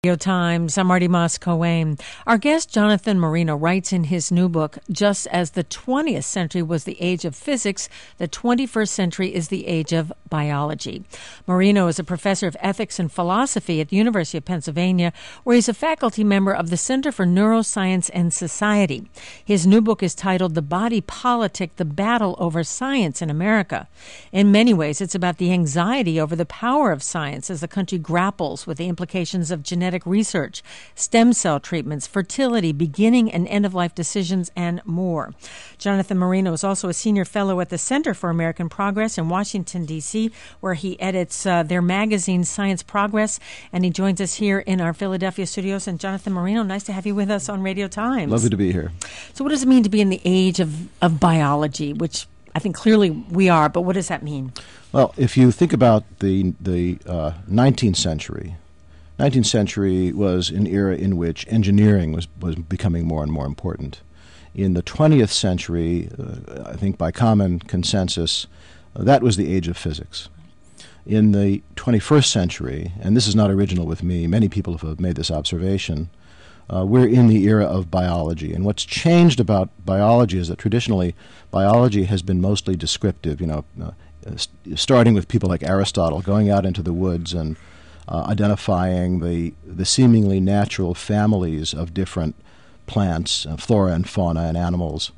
Radio Times. I'm Marty Moss-Coane. Our guest, Jonathan Marino, writes in his new book, just as the 20th century was the age of physics, the 21st century is the age of biology. Marino is a professor of ethics and philosophy at the University of Pennsylvania, where he's a faculty member of the Center for Neuroscience and Society. His new book is titled The Body Politic, The Battle Over Science in America. In many ways, it's about the anxiety over the power of science as the country grapples with the implications of genetic research, stem cell treatments, fertility, beginning and end-of-life decisions, and more. Jonathan Marino is also a senior fellow at the Center for American Progress in Washington, D.C., where he edits their magazine, Science Progress, and he joins us here in our Philadelphia studios. And Jonathan Marino, nice to have you with us on Radio Times. Lovely to be here. So what does it mean to be in the age of biology, which I think clearly we are, but what does that mean? Well, if you think about the 19th century, 19th century was an era in which engineering was becoming more and more important. In the 20th century, I think by common consensus, that was the age of physics. In the 21st century, and this is not original with me, many people have made this observation, we're in the era of biology. And what's changed about biology is that traditionally biology has been mostly descriptive, starting with people like Aristotle, going out into the woods and identifying the seemingly natural families of different plants, flora and fauna and animals.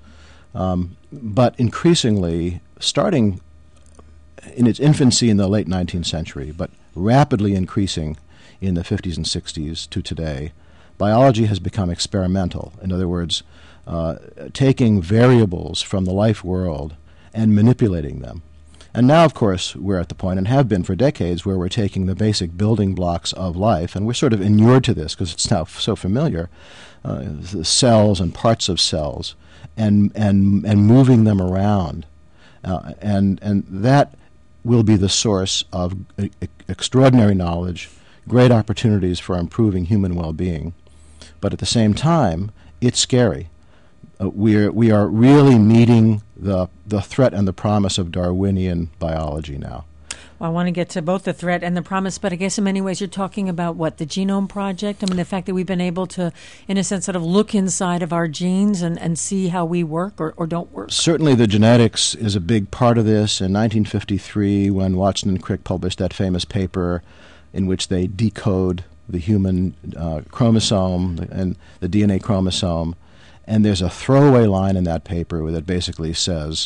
But increasingly, starting in its infancy in the late 19th century, but rapidly increasing in the 50s and 60s to today, biology has become experimental. In other words, taking variables from the life world and manipulating them. And now, of course, we're at the point, and have been for decades, where we're taking the basic building blocks of life, and we're sort of inured to this because it's now so familiar, the cells and parts of cells, and moving them around. And that will be the source of extraordinary knowledge, great opportunities for improving human well-being. But at the same time, it's scary. We are really meeting the threat and the promise of Darwinian biology now. Well, I want to get to both the threat and the promise, but I guess in many ways you're talking about what, the Genome Project? I mean, the fact that we've been able to, in a sense, sort of look inside of our genes and see how we work or don't work. Certainly the genetics is a big part of this. In 1953, when Watson and Crick published that famous paper in which they decode the human chromosome and the DNA chromosome, and there's a throwaway line in that paper that basically says,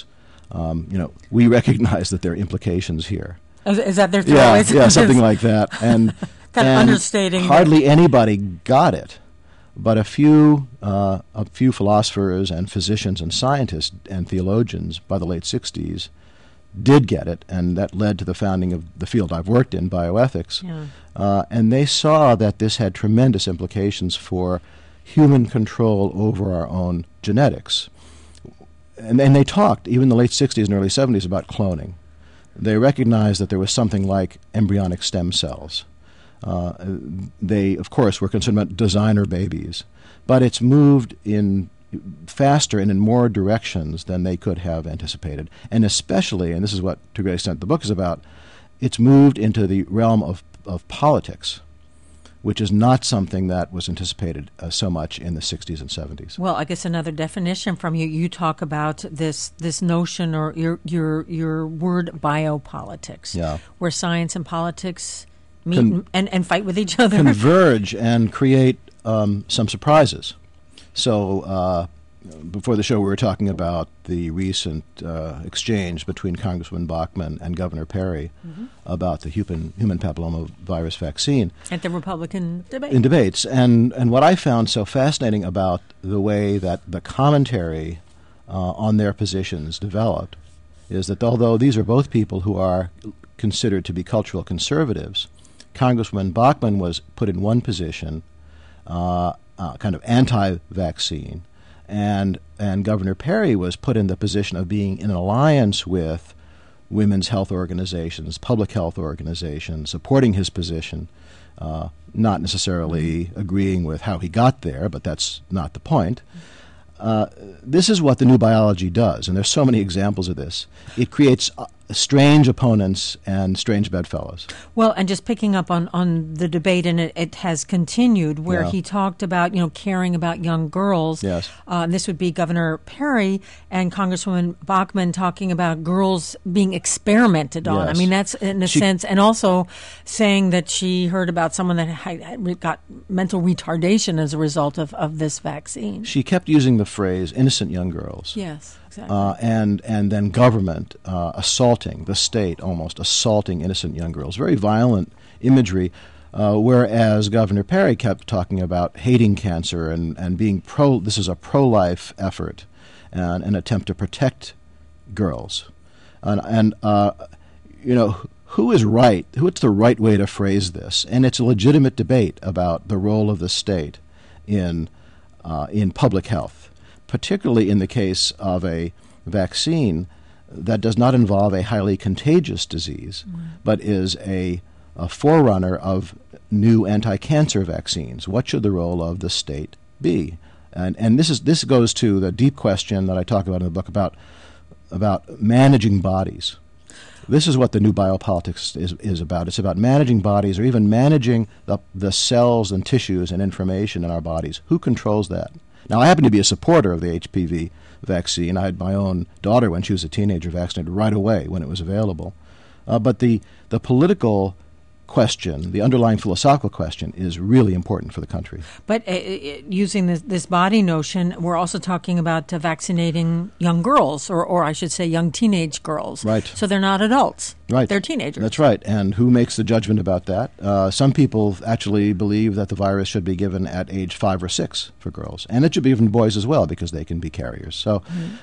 we recognize that there are implications here. Is that their throwaway? Yeah, something like that. And kind of understating. Hardly anybody got it, but a few philosophers and physicians and scientists and theologians by the late 60s did get it, and that led to the founding of the field I've worked in, bioethics. Yeah. And they saw that this had tremendous implications for human control over our own genetics. And they talked, even in the late 60s and early 70s, about cloning. They recognized that there was something like embryonic stem cells. They, of course, were concerned about designer babies. But it's moved in faster and in more directions than they could have anticipated. And especially, and this is what, to a great extent, the book is about, it's moved into the realm of politics, which is not something that was anticipated so much in the 60s and 70s. Well, I guess another definition from you, you talk about this notion, or your word, biopolitics, yeah, where science and politics meet and fight with each other. Converge and create some surprises. So before the show, we were talking about the recent exchange between Congressman Bachmann and Governor Perry about the human papillomavirus vaccine. At the Republican debate. In debates. And what I found so fascinating about the way that the commentary on their positions developed is that although these are both people who are considered to be cultural conservatives, Congressman Bachmann was put in one position, kind of anti-vaccine, and Governor Perry was put in the position of being in alliance with women's health organizations, public health organizations, supporting his position, not necessarily agreeing with how he got there, but that's not the point. This is what the new biology does, and there's so many examples of this. It creates strange opponents and strange bedfellows. Well, and just picking up on the debate, and it has continued, where Yeah. he talked about, caring about young girls. Yes. This would be Governor Perry and Congresswoman Bachmann talking about girls being experimented on. Yes. I mean, that's in a sense, and also saying that she heard about someone that had got mental retardation as a result of this vaccine. She kept using the phrase innocent young girls. Yes, exactly. And then government assaulting, the state almost assaulting innocent young girls. Very violent imagery, whereas Governor Perry kept talking about hating cancer and being this is a pro-life effort and an attempt to protect girls. Who is right? What's the right way to phrase this? And it's a legitimate debate about the role of the state in public health, particularly in the case of a vaccine that does not involve a highly contagious disease, but is a forerunner of new anti-cancer vaccines. What should the role of the state be? And this goes to the deep question that I talk about in the book about managing bodies. This is what the new biopolitics is about. It's about managing bodies, or even managing the cells and tissues and information in our bodies. Who controls that? Now, I happen to be a supporter of the HPV vaccine. I had my own daughter, when she was a teenager, vaccinated right away when it was available. But the political question, the underlying philosophical question, is really important for the country. But using this body notion, we're also talking about vaccinating young girls, or I should say young teenage girls. Right. So they're not adults. Right. They're teenagers. That's right. And who makes the judgment about that? Some people actually believe that the virus should be given at age 5 or 6 for girls. And it should be given to boys as well, because they can be carriers. So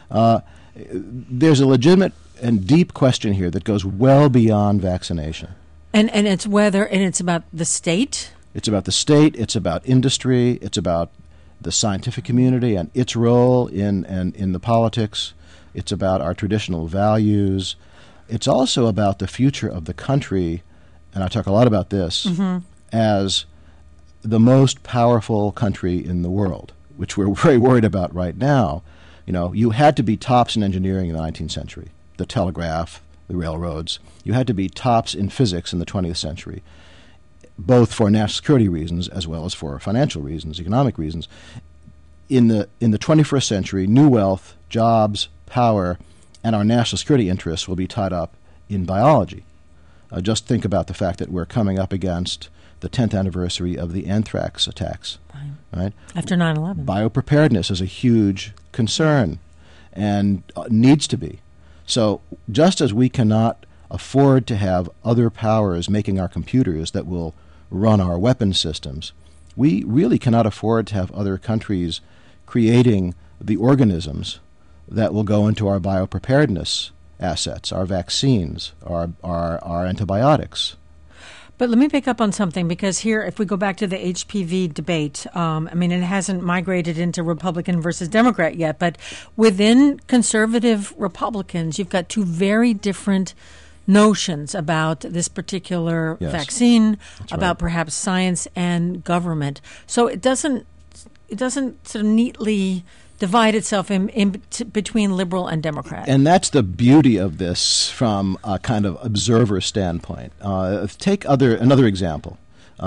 there's a legitimate and deep question here that goes well beyond vaccination. And it's about the state? It's about the state, it's about industry, it's about the scientific community and its role in the politics. It's about our traditional values. It's also about the future of the country, and I talk a lot about this, as the most powerful country in the world, which we're very worried about right now. You had to be tops in engineering in the 19th century, the telegraph, the railroads. You had to be tops in physics in the 20th century, both for national security reasons as well as for financial reasons, economic reasons. In the 21st century, new wealth, jobs, power, and our national security interests will be tied up in biology. Just think about the fact that we're coming up against the 10th anniversary of the anthrax attacks. Right? After 9/11. Biopreparedness is a huge concern and needs to be. So just as we cannot afford to have other powers making our computers that will run our weapon systems, we really cannot afford to have other countries creating the organisms that will go into our biopreparedness assets, our vaccines, our antibiotics. But let me pick up on something, because here, if we go back to the HPV debate, it hasn't migrated into Republican versus Democrat yet, but within conservative Republicans, you've got two very different notions about this particular vaccine, about perhaps science and government. So it doesn't sort of neatly divide itself between liberal and Democrat. And that's the beauty of this from a kind of observer standpoint. Take another example,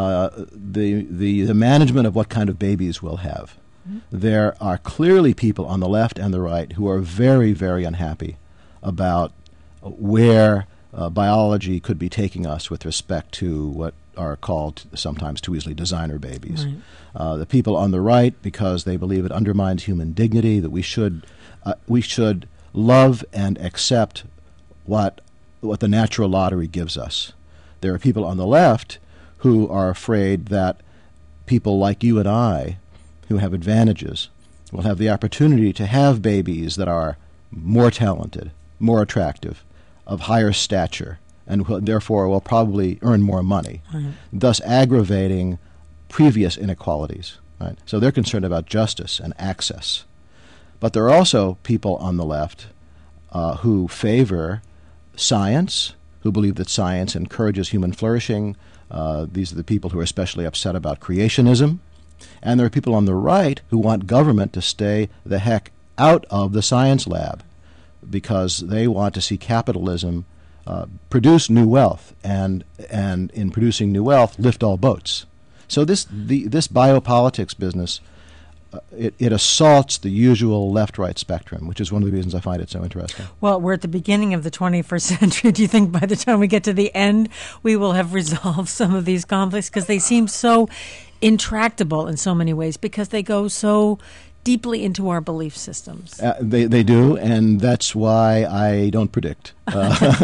the management of what kind of babies we'll have. Mm-hmm. There are clearly people on the left and the right who are very, very unhappy about where biology could be taking us with respect to what are called sometimes too easily designer babies. Right. The people on the right, because they believe it undermines human dignity, that we should love and accept what the natural lottery gives us. There are people on the left who are afraid that people like you and I, who have advantages, will have the opportunity to have babies that are more talented, more attractive, of higher stature, and therefore will probably earn more money, thus aggravating previous inequalities. Right? So they're concerned about justice and access. But there are also people on the left who favor science, who believe that science encourages human flourishing. These are the people who are especially upset about creationism. And there are people on the right who want government to stay the heck out of the science lab, because they want to see capitalism produce new wealth, and in producing new wealth, lift all boats. So this biopolitics business, it assaults the usual left-right spectrum, which is one of the reasons I find it so interesting. Well, we're at the beginning of the 21st century. Do you think by the time we get to the end, we will have resolved some of these conflicts? Because they seem so intractable in so many ways, because they go so deeply into our belief systems. They do, and that's why I don't predict. You're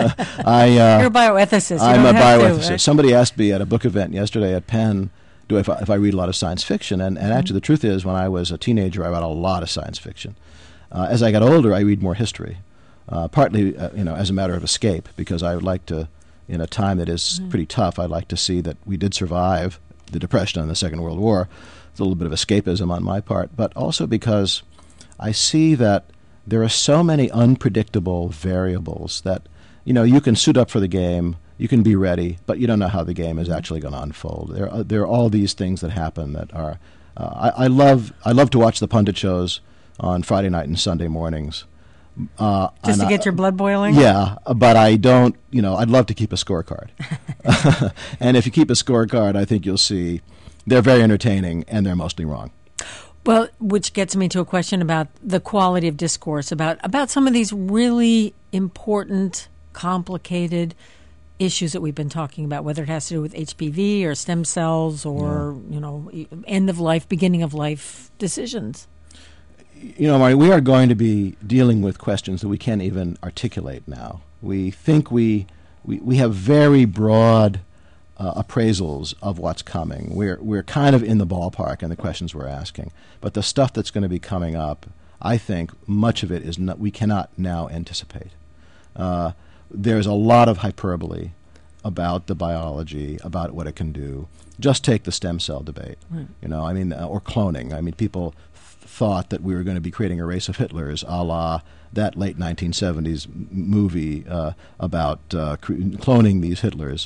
a bioethicist. I'm a bioethicist. Right? Somebody asked me at a book event yesterday at Penn, if I read a lot of science fiction, and actually the truth is, when I was a teenager, I read a lot of science fiction. As I got older, I read more history, partly as a matter of escape, because I would like to, in a time that is pretty tough, I'd like to see that we did survive the Depression and the Second World War. It's a little bit of escapism on my part, but also because I see that there are so many unpredictable variables that, you can suit up for the game, you can be ready, but you don't know how the game is actually going to unfold. There are all these things that happen that are. I love to watch the pundit shows on Friday night and Sunday mornings. Just to get your blood boiling? Yeah, but I don't. I'd love to keep a scorecard. And if you keep a scorecard, I think you'll see they're very entertaining and they're mostly wrong. Well, which gets me to a question about the quality of discourse, about some of these really important, complicated issues that we've been talking about, whether it has to do with HPV or stem cells or, end of life, beginning of life decisions. Marty, we are going to be dealing with questions that we can't even articulate now. We think we have very broad appraisals of what's coming. We're kind of in the ballpark in the questions we're asking. But the stuff that's going to be coming up, I think much of it we cannot now anticipate. There's a lot of hyperbole about the biology, about what it can do. Just take the stem cell debate, right. Or cloning. People thought that we were going to be creating a race of Hitlers, a la that late 1970s movie about cloning these Hitlers.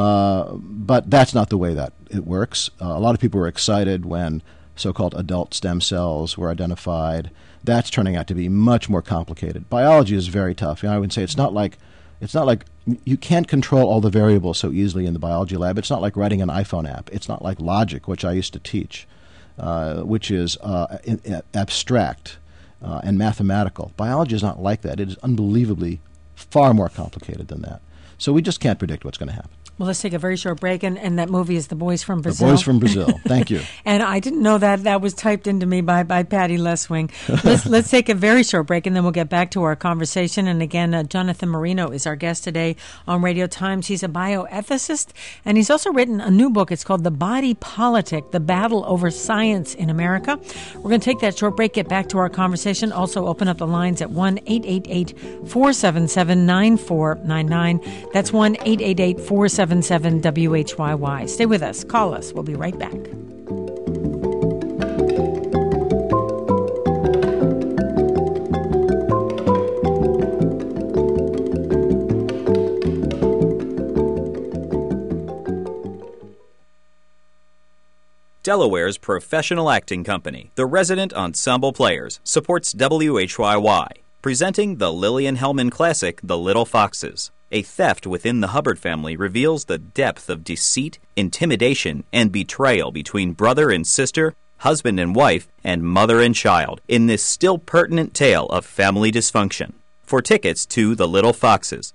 But that's not the way that it works. A lot of people were excited when so-called adult stem cells were identified. That's turning out to be much more complicated. Biology is very tough. I would say it's not like you can't control all the variables so easily in the biology lab. It's not like writing an iPhone app. It's not like logic, which I used to teach, which is abstract and mathematical. Biology is not like that. It is unbelievably far more complicated than that. So we just can't predict what's going to happen. Well, let's take a very short break, and that movie is The Boys from Brazil. The Boys from Brazil. Thank you. And I didn't know that was typed into me by Patty Leswing. Let's take a very short break, and then we'll get back to our conversation. And again, Jonathan Marino is our guest today on Radio Times. He's a bioethicist, and he's also written a new book. It's called The Body Politic, The Battle Over Science in America. We're going to take that short break, get back to our conversation. Also open up the lines at 1-888-477-9499. That's 1-888-477-WHYY. Stay with us. Call us. We'll be right back. Delaware's professional acting company, the Resident Ensemble Players, supports WHYY, presenting the Lillian Hellman classic, The Little Foxes. A theft within the Hubbard family reveals the depth of deceit, intimidation, and betrayal between brother and sister, husband and wife, and mother and child in this still pertinent tale of family dysfunction. For tickets to The Little Foxes,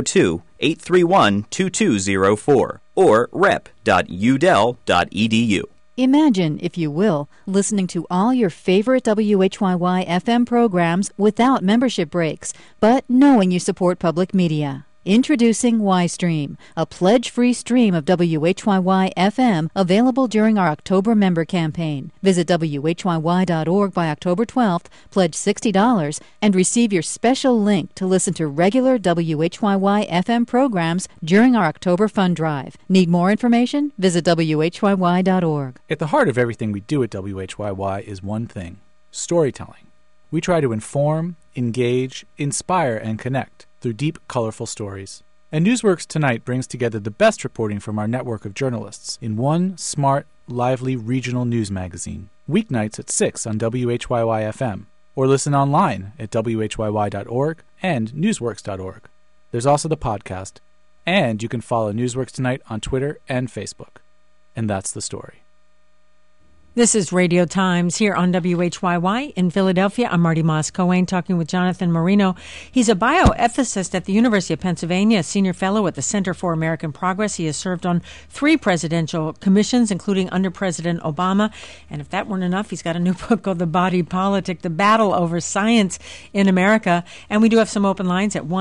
302-831-2204 or rep.udel.edu. Imagine, if you will, listening to all your favorite WHYY FM programs without membership breaks, but knowing you support public media. Introducing YStream, a pledge-free stream of WHYY FM available during our October member campaign. Visit WHYY.org by October 12th, pledge $60, and receive your special link to listen to regular WHYY FM programs during our October fund drive. Need more information? Visit WHYY.org. At the heart of everything we do at WHYY is one thing: storytelling. We try to inform, engage, inspire, and connect through deep, colorful stories. And Newsworks Tonight brings together the best reporting from our network of journalists in one smart, lively regional news magazine. Weeknights at 6 on WHYY FM, or listen online at WHYY.org and Newsworks.org. There's also the podcast, and you can follow Newsworks Tonight on Twitter and Facebook. And that's the story. This is Radio Times here on WHYY in Philadelphia. I'm Marty Moss-Coane talking with Jonathan Marino. He's a bioethicist at the University of Pennsylvania, a senior fellow at the Center for American Progress. He has served on 3 presidential commissions, including under President Obama. And if that weren't enough, he's got a new book called The Body Politic, The Battle Over Science in America. And we do have some open lines at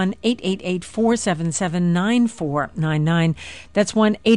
1-888-477-9499. That's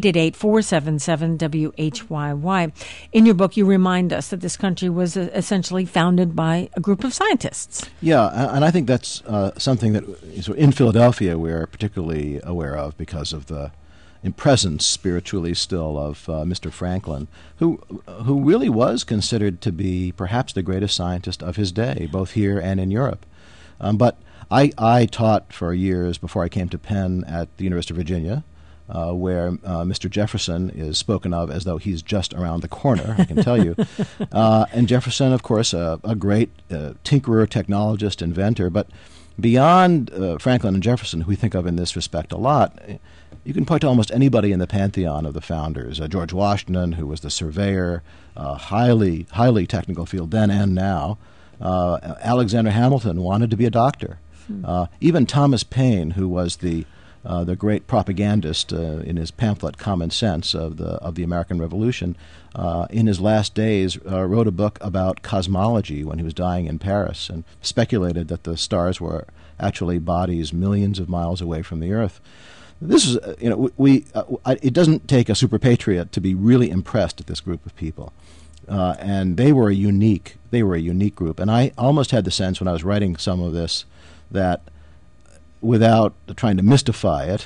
1-888-477-WHYY. In your book, you remind us that this country was essentially founded by a group of scientists. Yeah, and I think that's something that in Philadelphia we're particularly aware of because of the presence spiritually still of Mr. Franklin, who really was considered to be perhaps the greatest scientist of his day, both here and in Europe. But I taught for years before I came to Penn at the University of Virginia, where Mr. Jefferson is spoken of as though he's just around the corner, I can tell you. And Jefferson, of course, a great tinkerer, technologist, inventor. But beyond Franklin and Jefferson, who we think of in this respect a lot, you can point to almost anybody in the pantheon of the founders. George Washington, who was the surveyor, highly technical field then and now. Alexander Hamilton wanted to be a doctor. Even Thomas Paine, who was the great propagandist in his pamphlet Common Sense of the American Revolution, in his last days wrote a book about cosmology when he was dying in Paris and speculated that the stars were actually bodies millions of miles away from the Earth. This is, it doesn't take a super patriot to be really impressed at this group of people. And they were a unique group. And I almost had the sense when I was writing some of this that, without trying to mystify it,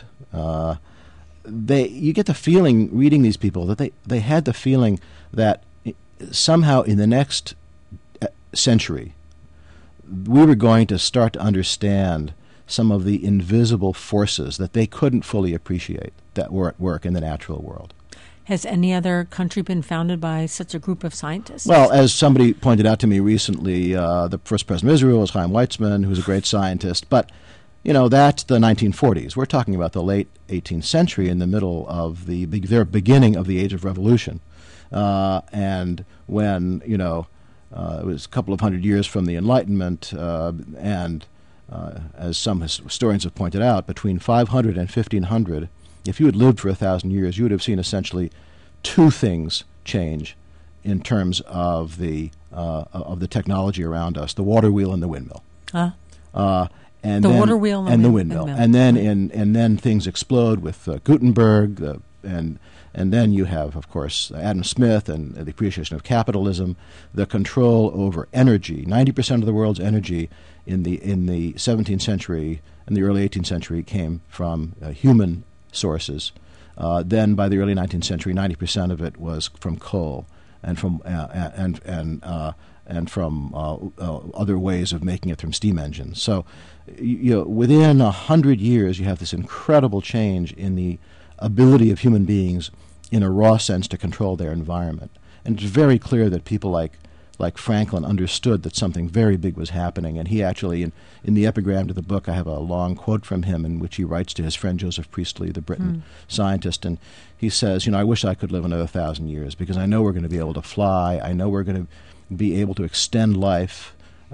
you get the feeling, reading these people, that they had the feeling that somehow in the next century we were going to start to understand some of the invisible forces that they couldn't fully appreciate that were at work in the natural world. Has any other country been founded by such a group of scientists? Well, as somebody pointed out to me recently, the first president of Israel was Chaim Weizmann, who's a great scientist, but that's the 1940s. We're talking about the late 18th century, in the middle of the beginning of the Age of Revolution. And when, it was a couple of hundred years from the Enlightenment, and as some historians have pointed out, between 500 and 1500, if you had lived for 1,000 years, you would have seen essentially 2 things change in terms of the technology around us: the water wheel and the windmill. And the then, water wheel and the windmill. And then things explode with Gutenberg, and then you have, of course, Adam Smith and the appreciation of capitalism, the control over energy. 90% of the world's energy in the 17th century and the early 18th century came from human sources. Then by the early 19th century, 90% of it was from coal and from other ways of making it from steam engines. So, within 100 years, you have this incredible change in the ability of human beings, in a raw sense, to control their environment. And it's very clear that people like Franklin understood that something very big was happening. And he actually, in the epigram to the book, I have a long quote from him in which he writes to his friend Joseph Priestley, the Briton scientist, and he says, I wish I could live another 1,000 years, because I know we're going to be able to fly. I know we're going to be able to extend life.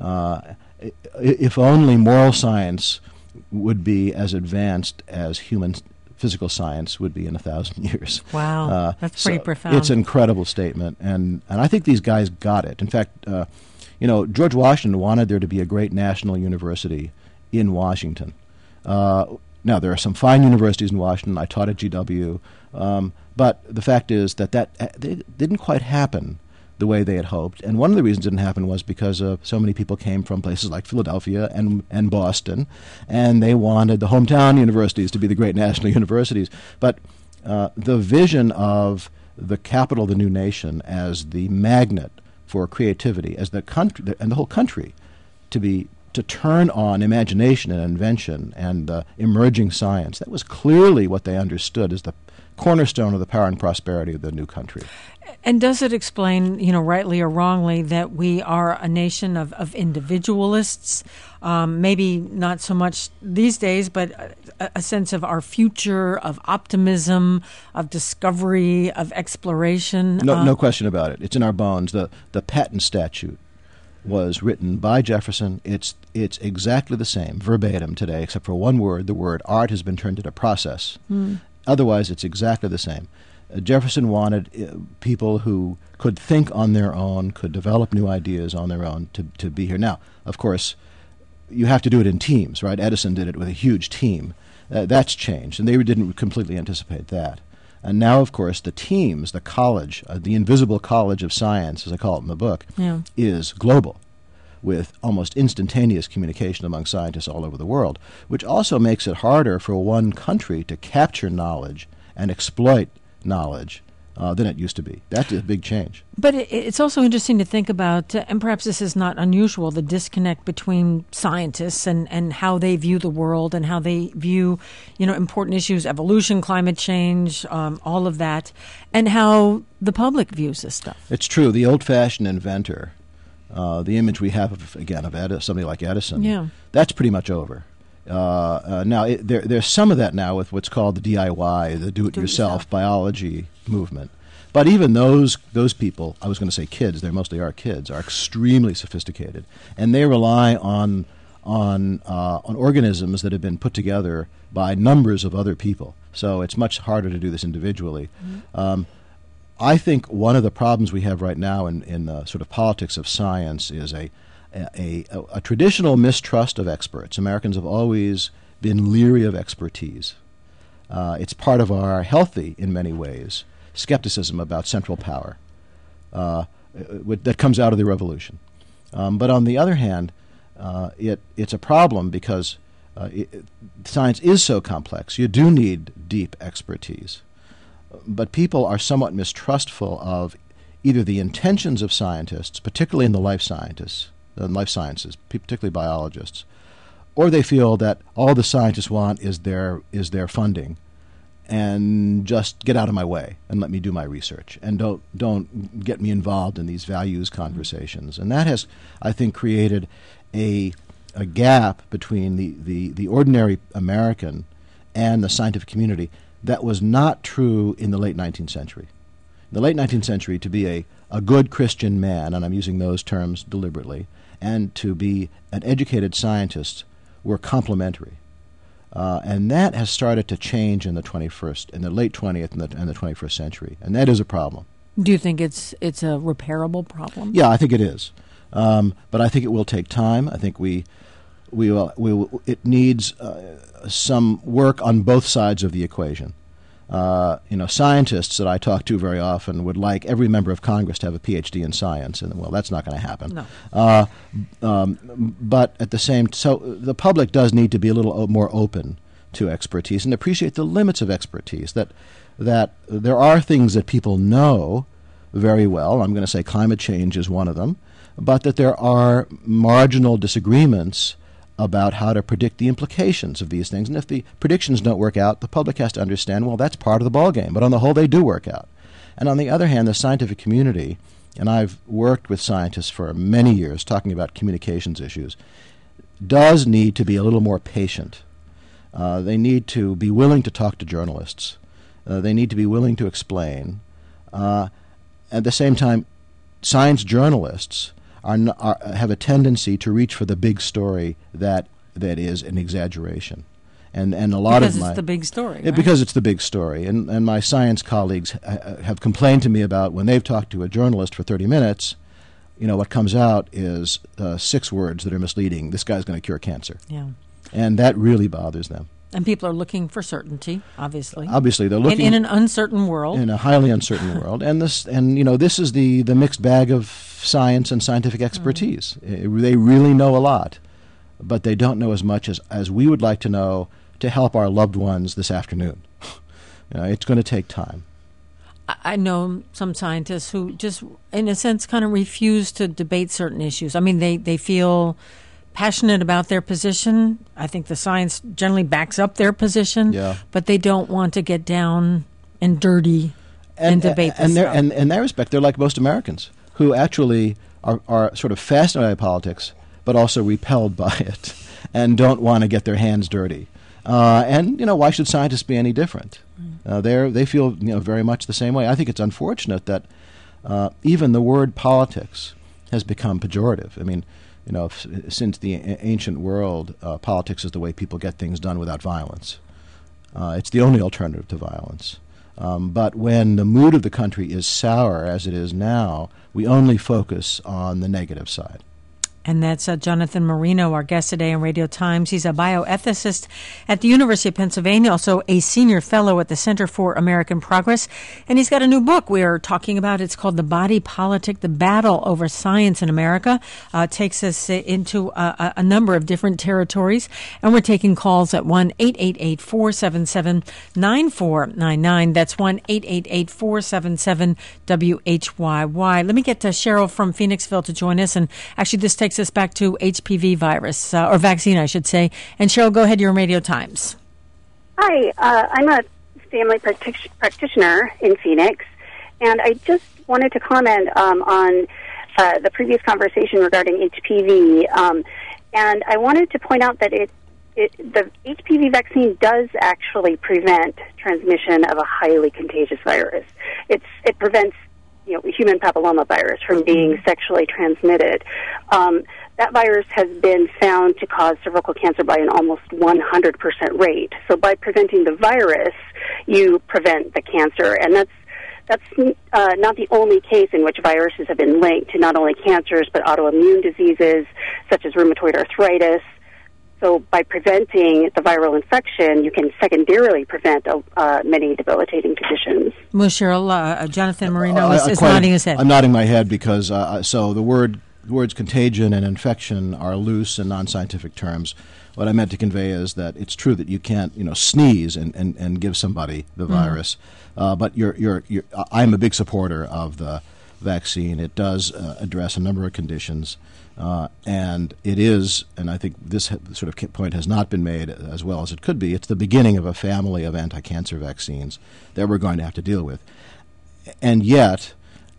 If only moral science would be as advanced as human physical science would be in 1,000 years. Wow, that's pretty profound. It's an incredible statement, and I think these guys got it. In fact, George Washington wanted there to be a great national university in Washington. Now, there are some fine universities in Washington. I taught at GW, but the fact is that didn't quite happen the way they had hoped. And one of the reasons it didn't happen was because so many people came from places like Philadelphia and Boston, and they wanted the hometown universities to be the great national universities. But the vision of the capital of the new nation as the magnet for creativity, as the country and the whole country to turn on imagination and invention and emerging science, that was clearly what they understood as the cornerstone of the power and prosperity of the new country. And does it explain, rightly or wrongly, that we are a nation of individualists? Maybe not so much these days, but a sense of our future, of optimism, of discovery, of exploration. No question about it. It's in our bones. The patent statute was written by Jefferson. It's exactly the same, verbatim today, except for one word. The word art has been turned into process. Otherwise, it's exactly the same. Jefferson wanted people who could think on their own, could develop new ideas on their own to be here. Now, of course, you have to do it in teams, right? Edison did it with a huge team. That's changed, and they didn't completely anticipate that. And now, of course, the teams, the college, the invisible college of science, as I call it in the book, is global, with almost instantaneous communication among scientists all over the world, which also makes it harder for one country to capture knowledge and exploit knowledge than it used to be. That's a big change. But it's also interesting to think about, and perhaps this is not unusual, the disconnect between scientists and how they view the world and how they view, important issues, evolution, climate change, all of that, and how the public views this stuff. It's true. The old-fashioned inventor, the image we have of somebody like Edison, that's pretty much over. Now, there's some of that now with what's called the DIY, the do-it-yourself biology movement. But even those people, I was going to say kids, they mostly are kids, are extremely sophisticated, and they rely on organisms that have been put together by numbers of other people. So it's much harder to do this individually. I think one of the problems we have right now in the sort of politics of science is a traditional mistrust of experts. Americans have always been leery of expertise. It's part of our healthy, in many ways, skepticism about central power that comes out of the revolution. But on the other hand, it's a problem because science is so complex. You do need deep expertise. But people are somewhat mistrustful of either the intentions of scientists, particularly in the life sciences, particularly biologists, or they feel that all the scientists want is their funding, and just get out of my way and let me do my research, and don't get me involved in these values conversations. And that has, I think, created a gap between the ordinary American and the scientific community that was not true in the late 19th century. In the late 19th century, to be a good Christian man, and I'm using those terms deliberately, and to be an educated scientist were complementary. And that has started to change in the late 20th and the 21st century, and that is a problem. Do you think it's a repairable problem? Yeah, I think it is. But I think it will take time. I think it needs some work on both sides of the equation. Scientists that I talk to very often would like every member of Congress to have a PhD in science, and well, that's not going to happen. No. But at the same, so the public does need to be a little more open to expertise and appreciate the limits of expertise. That there are things that people know very well. I'm going to say climate change is one of them, but that there are marginal disagreements about how to predict the implications of these things. And if the predictions don't work out, the public has to understand, well, that's part of the ballgame. But on the whole, they do work out. And on the other hand, the scientific community, and I've worked with scientists for many years talking about communications issues, does need to be a little more patient. They need to be willing to talk to journalists. They need to be willing to explain. At the same time, science journalists have a tendency to reach for the big story that is an exaggeration, and a lot because of it's the big story. Right? Because it's the big story, and my science colleagues have complained to me about when they've talked to a journalist for 30 minutes, what comes out is 6 words that are misleading. This guy's going to cure cancer. Yeah, and that really bothers them. And people are looking for certainty, obviously. Obviously, they're looking in an uncertain world. In a highly uncertain world, and this is the mixed bag of science and scientific expertise. They really know a lot, but they don't know as much as we would like to know to help our loved ones this afternoon. It's going to take time. I know some scientists who just, in a sense, kind of refuse to debate certain issues. I mean, they feel passionate about their position. I think the science generally backs up their position, but they don't want to get down and dirty and debate this stuff. And in that respect, they're like most Americans who actually are sort of fascinated by politics, but also repelled by it and don't want to get their hands dirty. And why should scientists be any different? They feel very much the same way. I think it's unfortunate that even the word politics has become pejorative. I mean, since the ancient world, politics is the way people get things done without violence. It's the only alternative to violence. But when the mood of the country is sour, as it is now, we only focus on the negative side. And that's Jonathan Marino, our guest today on Radio Times. He's a bioethicist at the University of Pennsylvania, also a senior fellow at the Center for American Progress. And he's got a new book we are talking about. It's called The Body Politic, The Battle Over Science in America. Takes us into a number of different territories. And we're taking calls at 1-888-477-9499. That's 1-888-477-WHYY. Let me get to Cheryl from Phoenixville to join us. And actually, this takes us back to HPV virus, or vaccine, I should say. And Cheryl, go ahead, you're on Radio Times. Hi, I'm a family practitioner in Phoenix, and I just wanted to comment on the previous conversation regarding HPV. And I wanted to point out that the HPV vaccine does actually prevent transmission of a highly contagious virus. It prevents human papillomavirus from being sexually transmitted. That virus has been found to cause cervical cancer by an almost 100% rate. So by preventing the virus, you prevent the cancer. And that's not the only case in which viruses have been linked to not only cancers, but autoimmune diseases such as rheumatoid arthritis. So by preventing the viral infection, you can secondarily prevent many debilitating conditions. Well, Cheryl, Jonathan Marino is nodding his head. I'm nodding my head because so the words contagion and infection are loose and non-scientific terms. What I meant to convey is that it's true that you can't sneeze and give somebody the virus, but I'm a big supporter of the vaccine. It does address a number of conditions. And it is, and I think this sort of point has not been made as well as it could be, it's the beginning of a family of anti-cancer vaccines that we're going to have to deal with. And yet,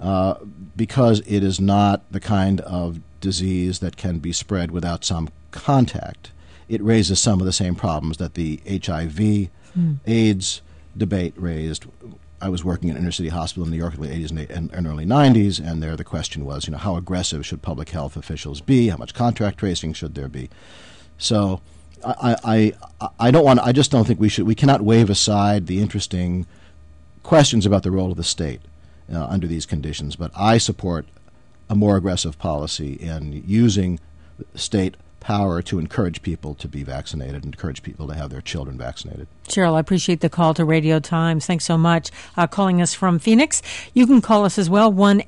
because it is not the kind of disease that can be spread without some contact, it raises some of the same problems that the HIV, AIDS debate raised. I was working at an inner-city hospital in New York in the 80s and early 90s, and there the question was, how aggressive should public health officials be? How much contact tracing should there be? So I just don't think we cannot wave aside the interesting questions about the role of the state under these conditions, but I support a more aggressive policy in using state power to encourage people to be vaccinated and encourage people to have their children vaccinated. Cheryl, I appreciate the call to Radio Times. Thanks so much. Calling us from Phoenix. You can call us as well,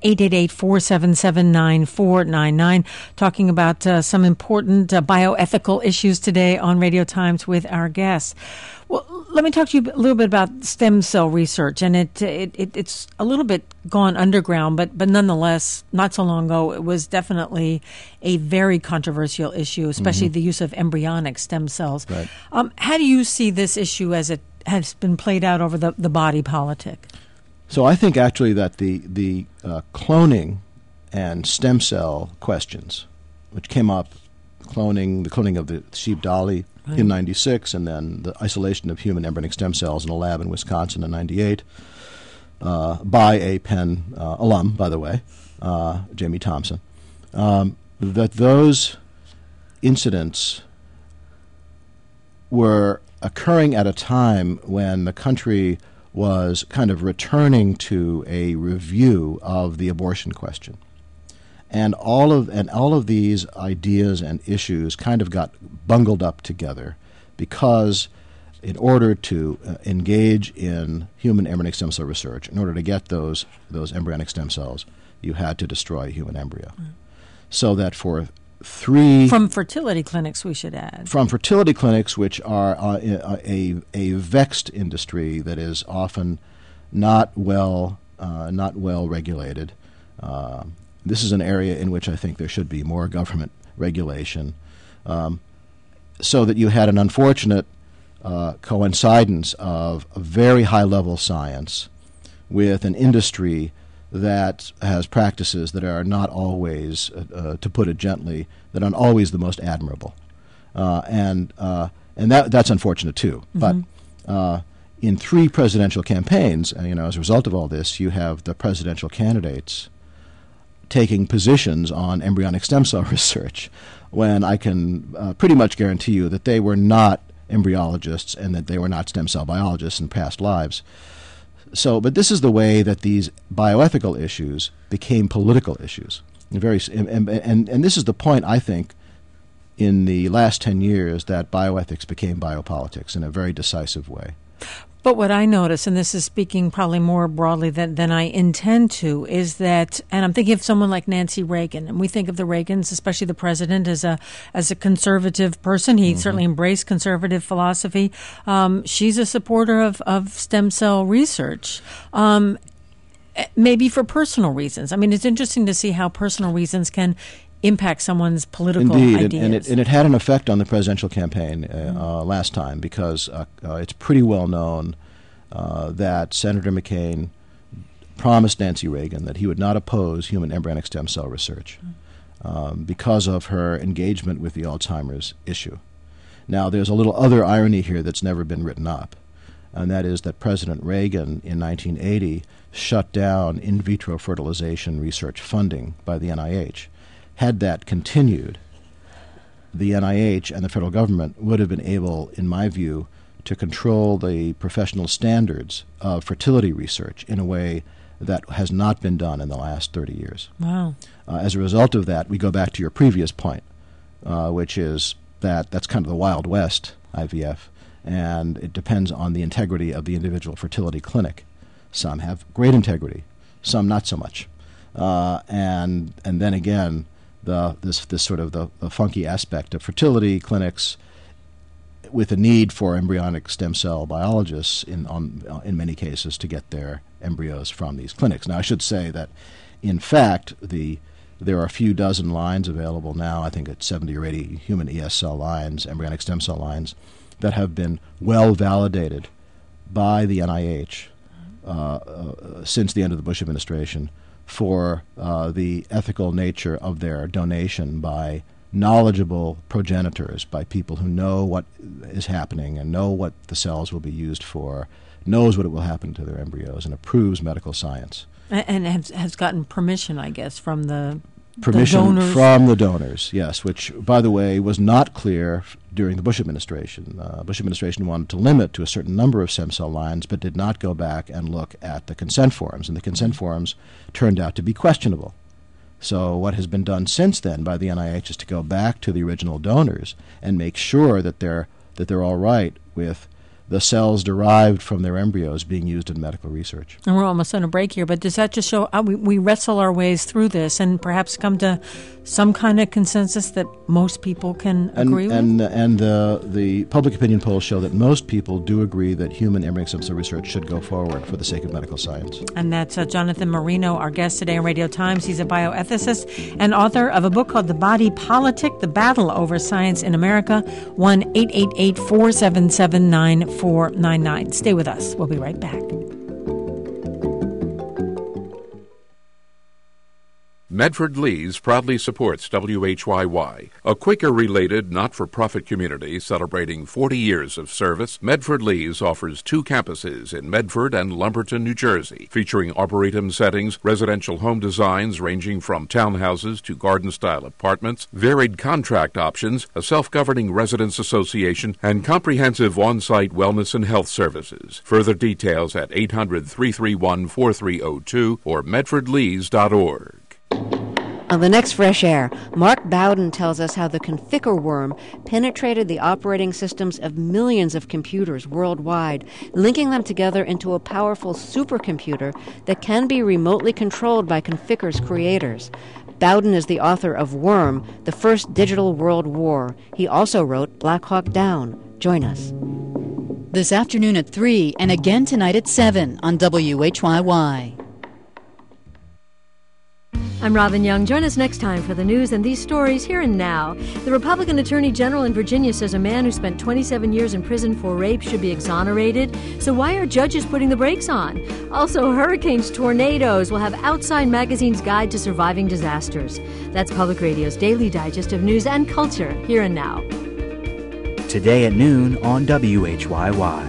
1-888-477-9499, talking about some important bioethical issues today on Radio Times with our guests. Well, let me talk to you a little bit about stem cell research, and it's a little bit gone underground, but nonetheless, not so long ago, it was definitely a very controversial issue, especially the use of embryonic stem cells. Right. How do you see this issue as it has been played out over the body politic? So I think actually that the cloning and stem cell questions, which came up, the cloning of the sheep dolly in 96, and then the isolation of human embryonic stem cells in a lab in Wisconsin in 98 by a Penn alum, by the way, Jamie Thompson, that those incidents were occurring at a time when the country was kind of returning to a review of the abortion question. And all of these ideas and issues kind of got bungled up together because in order to engage in human embryonic stem cell research, in order to get those embryonic stem cells, you had to destroy a human embryo. So that from fertility clinics, we should add. From fertility clinics, which are a vexed industry that is often not well regulated. This is an area in which I think there should be more government regulation, so that you had an unfortunate coincidence of a very high-level science with an industry that has practices that are not always, to put it gently, that aren't always the most admirable. And that's unfortunate too. Mm-hmm. But in 3 presidential campaigns, as a result of all this, you have the presidential candidates taking positions on embryonic stem cell research, when I can pretty much guarantee you that they were not embryologists and that they were not stem cell biologists in past lives. But this is the way that these bioethical issues became political issues. And this is the point, I think, in the last 10 years that bioethics became biopolitics in a very decisive way. But what I notice, and this is speaking probably more broadly than I intend to, is that, and I'm thinking of someone like Nancy Reagan, and we think of the Reagans, especially the president, as a conservative person. He certainly embraced conservative philosophy. She's a supporter of stem cell research. Maybe for personal reasons. I mean, it's interesting to see how personal reasons can impact someone's political ideas. And it had an effect on the presidential campaign last time, because it's pretty well known that Senator McCain promised Nancy Reagan that he would not oppose human embryonic stem cell research because of her engagement with the Alzheimer's issue. Now, there's a little other irony here that's never been written up, and that is that President Reagan in 1980 shut down in vitro fertilization research funding by the NIH. Had that continued, the NIH and the federal government would have been able, in my view, to control the professional standards of fertility research in a way that has not been done in the last 30 years. Wow. As a result of that, we go back to your previous point, which is that that's kind of the Wild West, IVF, and it depends on the integrity of the individual fertility clinic. Some have great integrity, some not so much. And then again, this sort of the funky aspect of fertility clinics, with a need for embryonic stem cell biologists in many cases to get their embryos from these clinics. Now, I should say that, in fact, there are a few dozen lines available now. I think it's 70 or 80 human ES cell lines, embryonic stem cell lines, that have been well validated by the NIH since the end of the Bush administration for the ethical nature of their donation by knowledgeable progenitors, by people who know what is happening and know what the cells will be used for, knows what it will happen to their embryos, and approves medical science. And has gotten permission, I guess, from the donors. From the donors, yes, which, by the way, was not clear during the Bush administration. Bush administration wanted to limit to a certain number of stem cell lines, but did not go back and look at the consent forms, and the consent forms turned out to be questionable. So what has been done since then by the NIH is to go back to the original donors and make sure that they're all right with the cells derived from their embryos being used in medical research. And we're almost on a break here, but does that just show we wrestle our ways through this and perhaps come to some kind of consensus that most people can agree with? And the public opinion polls show that most people do agree that human embryonic stem cell research should go forward for the sake of medical science. And that's Jonathan Marino, our guest today on Radio Times. He's a bioethicist and author of a book called The Body Politic, The Battle Over Science in America, 1-888-477-9499. Stay with us. We'll be right back. Medford Lees proudly supports WHYY, a Quaker-related not-for-profit community celebrating 40 years of service. Medford Lees offers 2 campuses in Medford and Lumberton, New Jersey, featuring arboretum settings, residential home designs ranging from townhouses to garden-style apartments, varied contract options, a self-governing residents association, and comprehensive on-site wellness and health services. Further details at 800-331-4302 or medfordlees.org. On the next Fresh Air, Mark Bowden tells us how the Conficker worm penetrated the operating systems of millions of computers worldwide, linking them together into a powerful supercomputer that can be remotely controlled by Conficker's creators. Bowden is the author of Worm, the First Digital World War. He also wrote Black Hawk Down. Join us. This afternoon at 3 and again tonight at 7 on WHYY. I'm Robin Young. Join us next time for the news and these stories here and now. The Republican Attorney General in Virginia says a man who spent 27 years in prison for rape should be exonerated. So why are judges putting the brakes on? Also, hurricanes, tornadoes will have Outside Magazine's Guide to Surviving Disasters. That's Public Radio's daily digest of news and culture here and now. Today at noon on WHYY.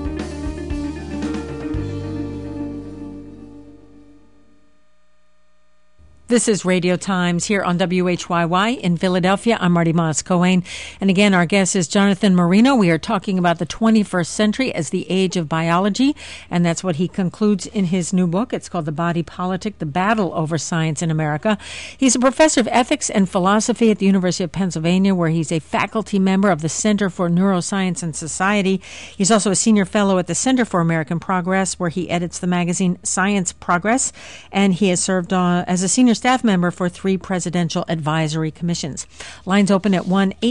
This is Radio Times here on WHYY in Philadelphia. I'm Marty Moss-Cohen. And again, our guest is Jonathan Marino. We are talking about the 21st century as the age of biology. And that's what he concludes in his new book. It's called The Body Politic, The Battle Over Science in America. He's a professor of ethics and philosophy at the University of Pennsylvania, where he's a faculty member of the Center for Neuroscience and Society. He's also a senior fellow at the Center for American Progress, where he edits the magazine Science Progress. And he has served as a senior staff member for 3 presidential advisory commissions. Lines open at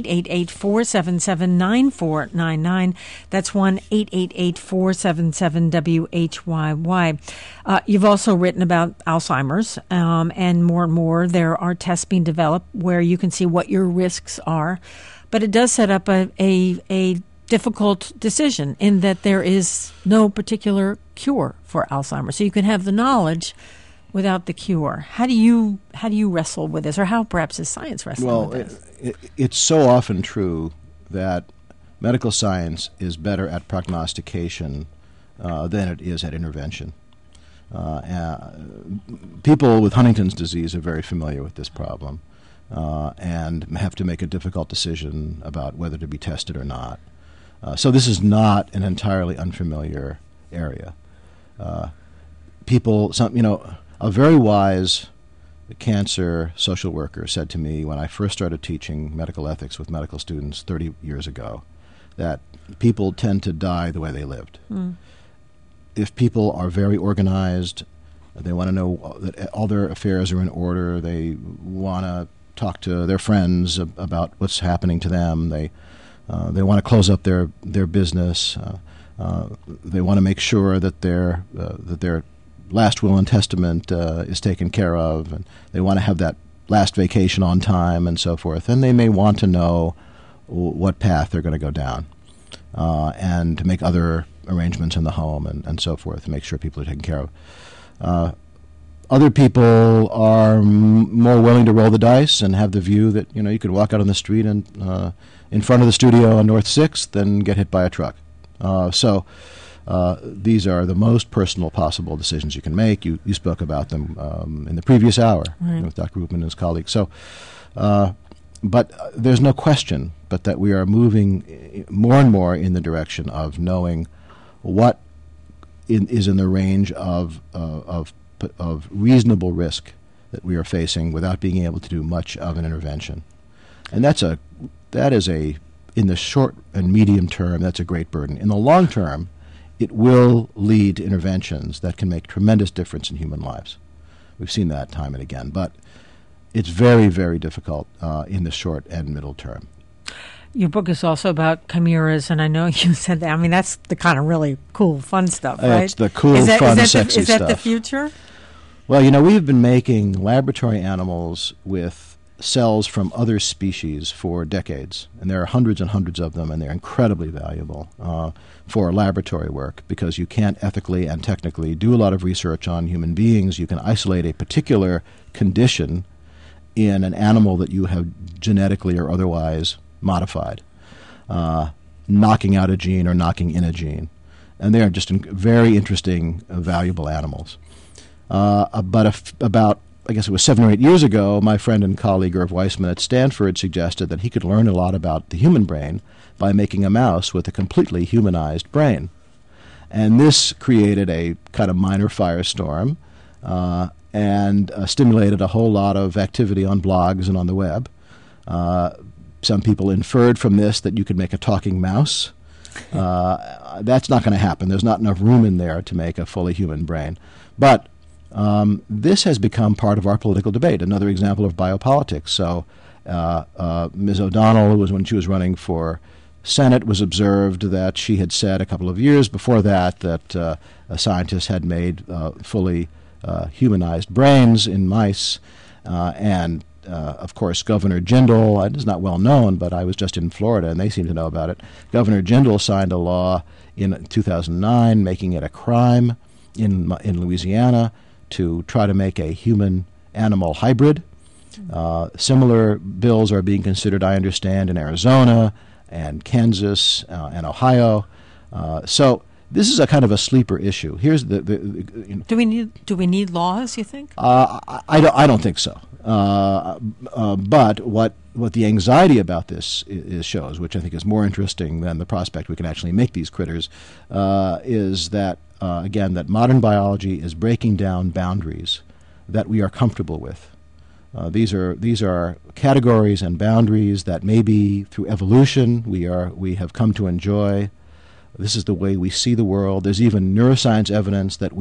1-888-477-9499. That's 1-888-477-WHYY. You've also written about Alzheimer's, and more there are tests being developed where you can see what your risks are. But it does set up a difficult decision in that there is no particular cure for Alzheimer's. So you can have the knowledge without the cure. How do you wrestle with this, or how perhaps is science wrestling with this? It's so often true that medical science is better at prognostication than it is at intervention. People with Huntington's disease are very familiar with this problem and have to make a difficult decision about whether to be tested or not. So this is not an entirely unfamiliar area. A very wise cancer social worker said to me when I first started teaching medical ethics with medical students 30 years ago that people tend to die the way they lived. If people are very organized, they want to know that all their affairs are in order, they want to talk to their friends about what's happening to them, they want to close up their business, they want to make sure that their last will and testament is taken care of, and they want to have that last vacation on time and so forth. And they may want to know what path they're going to go down and to make other arrangements in the home and so forth to make sure people are taken care of. Other people are more willing to roll the dice and have the view that, you could walk out on the street and in front of the studio on North 6th and get hit by a truck. These are the most personal possible decisions you can make. You spoke about them in the previous hour with Dr. Ruppman and his colleagues. So, but there's no question but that we are moving more and more in the direction of knowing what is in the range of reasonable risk that we are facing without being able to do much of an intervention. And that is in the short and medium term, that's a great burden. In the long term, it will lead to interventions that can make tremendous difference in human lives. We've seen that time and again, but it's very, very difficult in the short and middle term. Your book is also about chimeras, and I know you said that. I mean, that's the kind of really cool, fun stuff, right? It's the cool, fun, sexy stuff. Is that the future? Well, we've been making laboratory animals with cells from other species for decades, and there are hundreds and hundreds of them, and they're incredibly valuable for laboratory work because you can't ethically and technically do a lot of research on human beings. You can isolate a particular condition in an animal that you have genetically or otherwise modified, knocking out a gene or knocking in a gene, and they are just very interesting, valuable animals. About I guess it was 7 or 8 years ago, my friend and colleague Irv Weissman at Stanford suggested that he could learn a lot about the human brain by making a mouse with a completely humanized brain. And this created a kind of minor firestorm and stimulated a whole lot of activity on blogs and on the web. Some people inferred from this that you could make a talking mouse. That's not going to happen. There's not enough room in there to make a fully human brain. But this has become part of our political debate, another example of biopolitics. So Ms. O'Donnell, when she was running for Senate, was observed that she had said a couple of years before that scientists had made fully humanized brains in mice. and of course, Governor Jindal, is not well known, but I was just in Florida, and they seem to know about it. Governor Jindal signed a law in 2009 making it a crime in Louisiana to try to make a human-animal hybrid. Similar bills are being considered, I understand, in Arizona and Kansas and Ohio. So this is a kind of a sleeper issue. Here's Do we need laws, you think? I don't think so. But what the anxiety about this shows, which I think is more interesting than the prospect we can actually make these critters, is that again, that modern biology is breaking down boundaries that we are comfortable with. These are categories and boundaries that maybe through evolution we have come to enjoy. This is the way we see the world. There's even neuroscience evidence that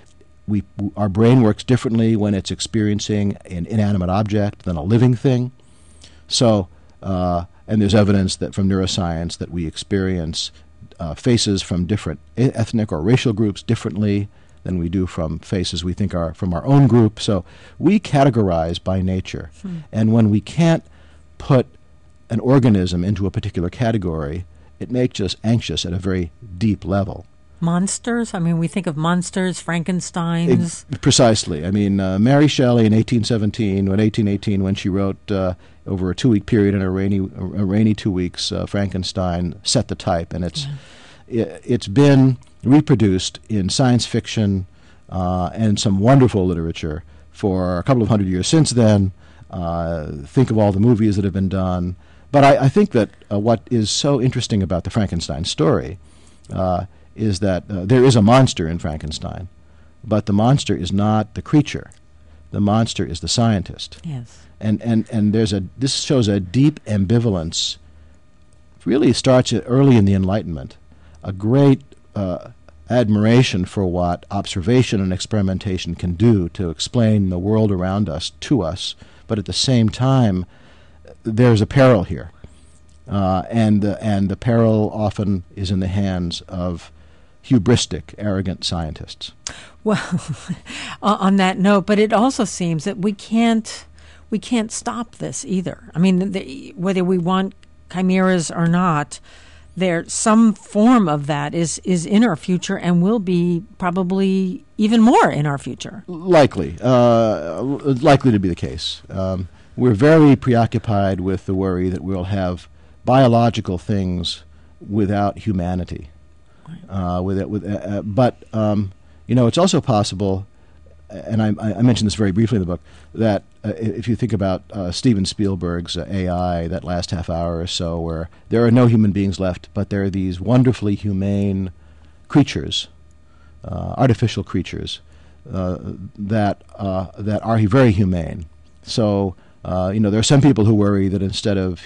our brain works differently when it's experiencing an inanimate object than a living thing. So, and there's evidence that from neuroscience that we experience faces from different ethnic or racial groups differently than we do from faces we think are from our own group. So we categorize by nature. And when we can't put an organism into a particular category, it makes us anxious at a very deep level. Monsters? I mean, we think of monsters, Frankensteins. Precisely. I mean, Mary Shelley in 1818, when she wrote over a 2-week period in a rainy 2 weeks, Frankenstein set the type, and it's been reproduced in science fiction and some wonderful literature for a couple of hundred years since then. Think of all the movies that have been done. But I think that what is so interesting about the Frankenstein story is that there is a monster in Frankenstein, but the monster is not the creature. The monster is the scientist. Yes. And this shows a deep ambivalence. Really starts early in the Enlightenment. A great admiration for what observation and experimentation can do to explain the world around us to us, but at the same time, there's a peril here, and the peril often is in the hands of hubristic, arrogant scientists. Well, on that note, but it also seems that we can't stop this either. I mean, whether we want chimeras or not, some form of that is in our future and will be probably even more in our future. Likely to be the case. We're very preoccupied with the worry that we'll have biological things without humanity. But it's also possible, and I mentioned this very briefly in the book, that if you think about Steven Spielberg's AI, that last half hour or so, where there are no human beings left, but there are these wonderfully humane creatures, artificial creatures, that are very humane. So, there are some people who worry that instead of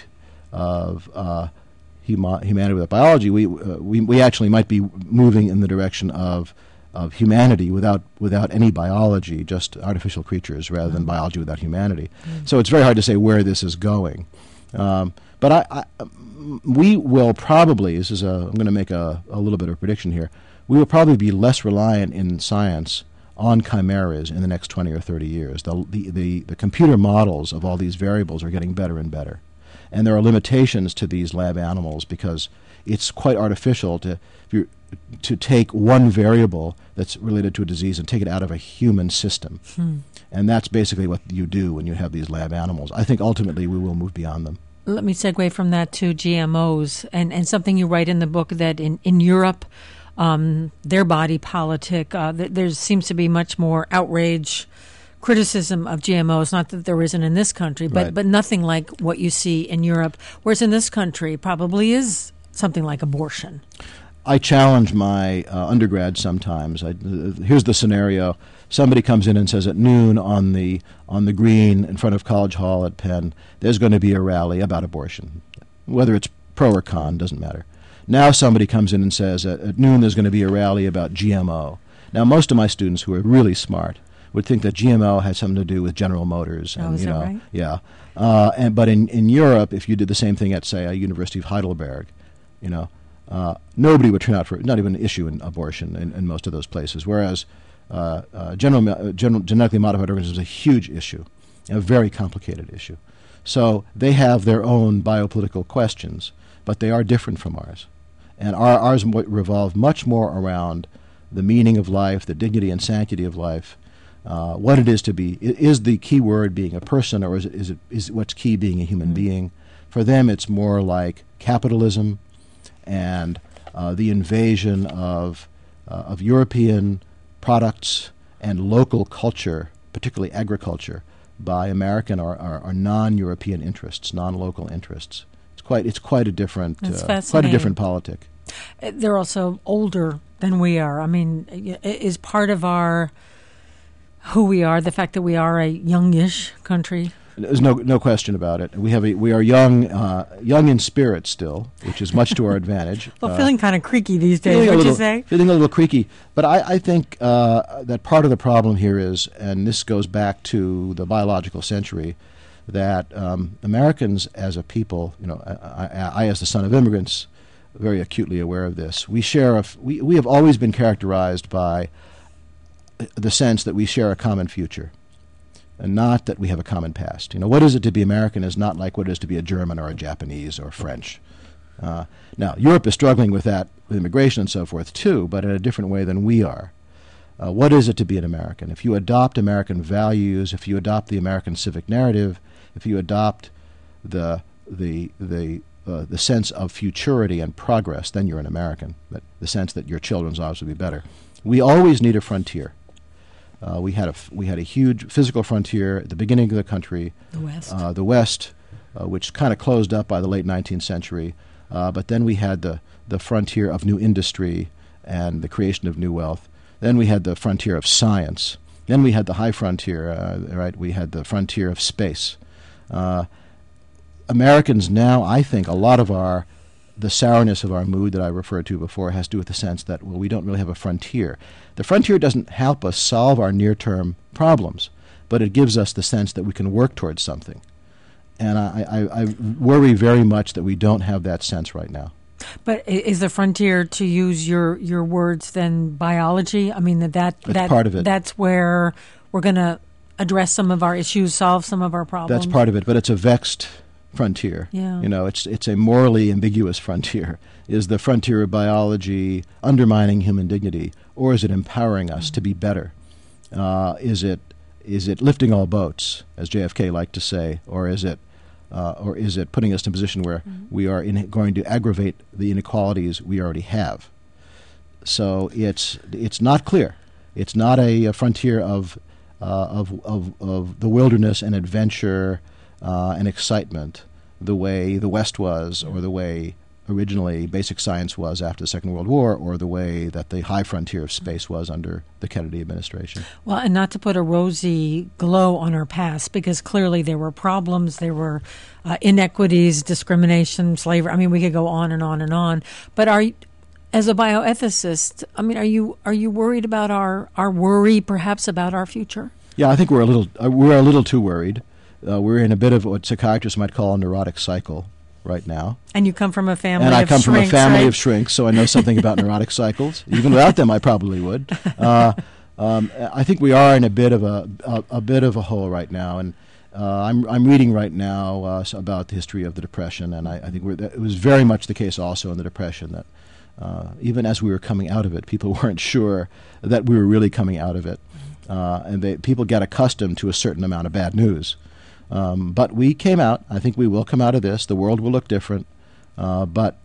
humanity with biology, we actually might be moving in the direction of humanity without any biology, just artificial creatures rather than biology without humanity. So it's very hard to say where this is going. But we will probably, I'm going to make a little bit of a prediction here, we will probably be less reliant in science on chimeras in the next 20 or 30 years. The computer models of all these variables are getting better and better. And there are limitations to these lab animals because it's quite artificial to take one variable that's related to a disease and take it out of a human system. And that's basically what you do when you have these lab animals. I think ultimately we will move beyond them. Let me segue from that to GMOs and something you write in the book that in Europe, their body politic, there seems to be much more outrage, criticism of GMOs, not that there isn't in this country, but nothing like what you see in Europe, whereas in this country probably is something like abortion. I challenge my undergrads sometimes. Here's the scenario. Somebody comes in and says at noon on the green in front of College Hall at Penn, there's going to be a rally about abortion. Whether it's pro or con, doesn't matter. Now somebody comes in and says at noon there's going to be a rally about GMO. Now most of my students who are really smart would think that GMO has something to do with General Motors. And, is that right? Yeah. But in Europe, if you did the same thing at, say, a University of Heidelberg, nobody would turn out for not even an issue in abortion in most of those places. Whereas genetically modified organisms is a huge issue. a very complicated issue. So they have their own biopolitical questions, but they are different from ours. And ours revolve much more around the meaning of life, the dignity and sanctity of life, what it is to be. Is the key word being a person, or is what's key being a human being? For them, it's more like capitalism and the invasion of European products and local culture, particularly agriculture, by American or non-European interests, non-local interests. It's quite a different politic. They're also older than we are. I mean, is part of who we are the fact that we are a youngish country? There's no question about it. We are young in spirit still, which is much to our advantage. Well, feeling kind of creaky these days, would you say? Feeling a little creaky. But I think that part of the problem here is, and this goes back to the biological century, that Americans as a people, I as the son of immigrants, very acutely aware of this. We have always been characterized by the sense that we share a common future, and not that we have a common past. What is it to be American is not like what it is to be a German or a Japanese or a French. Now, Europe is struggling with that, with immigration and so forth, too, but in a different way than we are. What is it to be an American? If you adopt American values, if you adopt the American civic narrative, if you adopt the sense of futurity and progress, then you're an American. The sense that your children's lives will be better. We always need a frontier. We had a huge physical frontier at the beginning of the country, the West, which kind of closed up by the late 19th century. But then we had the frontier of new industry and the creation of new wealth. Then we had the frontier of science. Then we had the high frontier, right? We had the frontier of space. Americans now, I think, a lot of the sourness of our mood that I referred to before has to do with the sense that, we don't really have a frontier. The frontier doesn't help us solve our near-term problems, but it gives us the sense that we can work towards something. And I worry very much that we don't have that sense right now. But is the frontier, to use your words, then biology? I mean, that's part of it. That's where we're going to address some of our issues, solve some of our problems. That's part of it, but it's a vexed frontier. Yeah. It's a morally ambiguous frontier. Is the frontier of biology undermining human dignity, or is it empowering us to be better? Is it lifting all boats, as JFK liked to say, or is it putting us in a position where we are going to aggravate the inequalities we already have? So it's not clear. It's not a frontier of the wilderness and adventure and excitement, the way the West was, or the way originally basic science was after the Second World War, or the way that the high frontier of space was under the Kennedy administration. Well, and not to put a rosy glow on our past, because clearly there were problems, there were inequities, discrimination, slavery. I mean, we could go on and on and on. But as a bioethicist, I mean, are you worried about our worry, perhaps, about our future? Yeah, I think we're a little too worried. We're in a bit of what psychiatrists might call a neurotic cycle right now. And you come from a family of shrinks, And I come from a family of shrinks, so I know something about neurotic cycles. Even without them, I probably would. I think we are in a bit of a hole right now, and I'm reading right now about the history of the Depression, and I think it was very much the case also in the Depression that even as we were coming out of it, people weren't sure that we were really coming out of it, and people get accustomed to a certain amount of bad news. But we came out. I think we will come out of this. The world will look different, but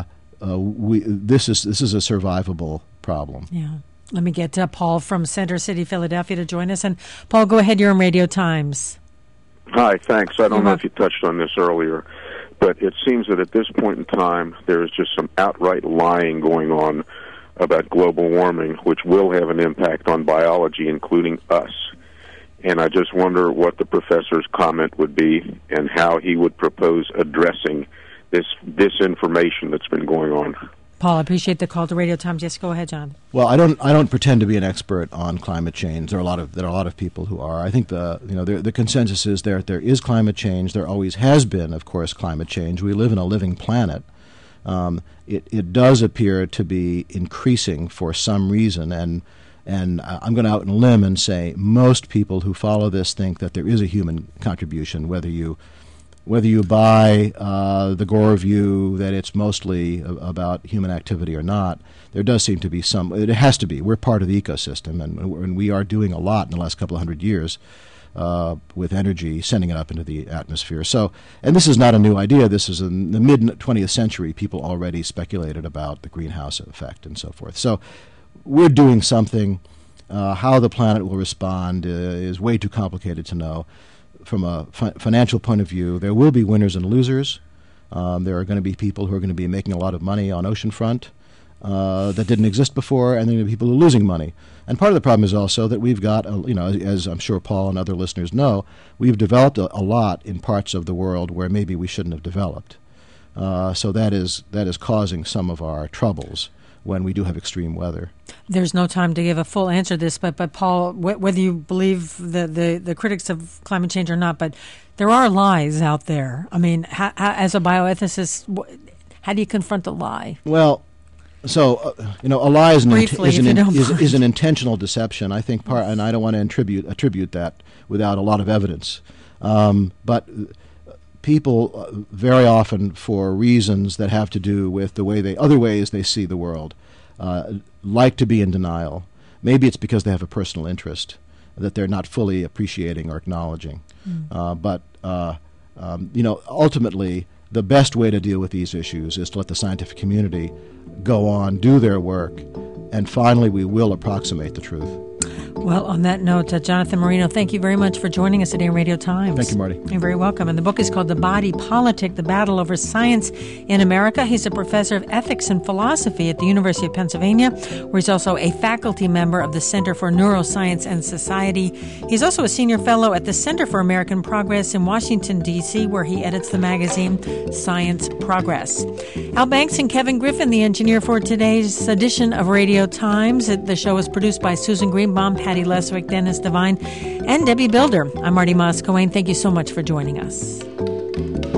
this is a survivable problem. Yeah. Let me get Paul from Center City, Philadelphia, to join us. And Paul, go ahead. You're on Radio Times. Hi, thanks. I don't know if you touched on this earlier, but it seems that at this point in time, there is just some outright lying going on about global warming, which will have an impact on biology, including us. And I just wonder what the professor's comment would be and how he would propose addressing this disinformation that's been going on. Paul, I appreciate the call to Radio Times. Yes, go ahead, John. Well, I don't pretend to be an expert on climate change. There are a lot of people who are. I think the consensus is there is climate change. There always has been, of course, climate change. We live in a living planet. It does appear to be increasing for some reason, and And I'm going to out on a limb and say most people who follow this think that there is a human contribution, whether you buy the Gore view that it's mostly about human activity or not. There does seem to be some. It has to be. We're part of the ecosystem, and we are doing a lot in the last couple of hundred years with energy, sending it up into the atmosphere. So, and this is not a new idea. This is in the mid-20th century. People already speculated about the greenhouse effect and so forth. So we're doing something. How the planet will respond is way too complicated to know. From a financial point of view, there will be winners and losers. There are going to be people who are going to be making a lot of money on oceanfront that didn't exist before, and there are going to be people who are losing money. And part of the problem is also that we've got, as I'm sure Paul and other listeners know, we've developed a lot in parts of the world where maybe we shouldn't have developed. So that is causing some of our troubles when we do have extreme weather. There's no time to give a full answer to this, but Paul, whether you believe the critics of climate change or not, but there are lies out there. I mean, as a bioethicist, how do you confront the lie? Well, so a lie is an intentional deception. I think and I don't want to attribute that without a lot of evidence. But people very often, for reasons that have to do with other ways they see the world, like to be in denial. Maybe it's because they have a personal interest that they're not fully appreciating or acknowledging. But ultimately, the best way to deal with these issues is to let the scientific community go on, do their work, and finally we will approximate the truth. Well, on that note, Jonathan Marino, thank you very much for joining us today on Radio Times. Thank you, Marty. You're very welcome. And the book is called The Body Politic, The Battle Over Science in America. He's a professor of ethics and philosophy at the University of Pennsylvania, where he's also a faculty member of the Center for Neuroscience and Society. He's also a senior fellow at the Center for American Progress in Washington, D.C., where he edits the magazine Science Progress. Al Banks and Kevin Griffin, the engineer for today's edition of Radio Times. The show is produced by Susan Greenbaum, Patty Leswick, Dennis Devine, and Debbie Builder. I'm Marty Moscowane. Thank you so much for joining us.